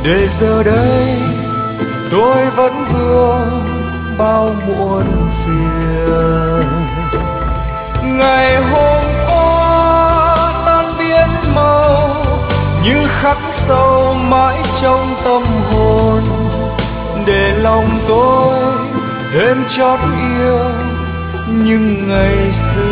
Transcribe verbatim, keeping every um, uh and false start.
để giờ đây tôi vẫn vương bao muộn phiền. Ngày hôm qua tan biến màu như khắc sâu mãi trong tâm hồn, để lòng tôi thêm chót yêu những ngày xưa.